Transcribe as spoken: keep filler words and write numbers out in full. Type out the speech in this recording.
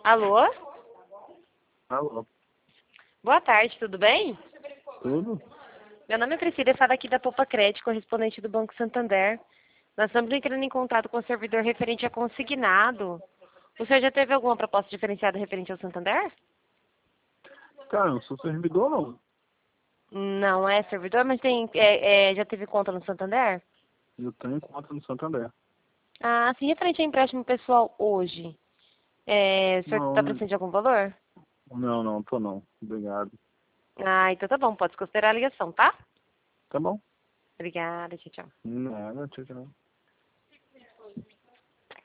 Alô? Alô, Boa tarde, tudo bem? tudo? Meu nome é Priscila, eu falo aqui da Poupa Crédito, correspondente do Banco Santander. Nós estamos entrando em contato com o servidor referente a consignado. O senhor já teve alguma proposta diferenciada referente ao Santander? Cara, não sou servidor, não. Não é servidor, mas tem, é, é, já teve conta no Santander? Eu tenho conta no Santander. Ah, sim, referente a empréstimo pessoal hoje. É, o senhor Não, está não, precisando de algum valor? não, não, tô não. Obrigado. Ah, então tá bom, pode considerar a ligação, tá? Tá bom? Obrigada, tchau, tchau. Nada, tchau, tchau.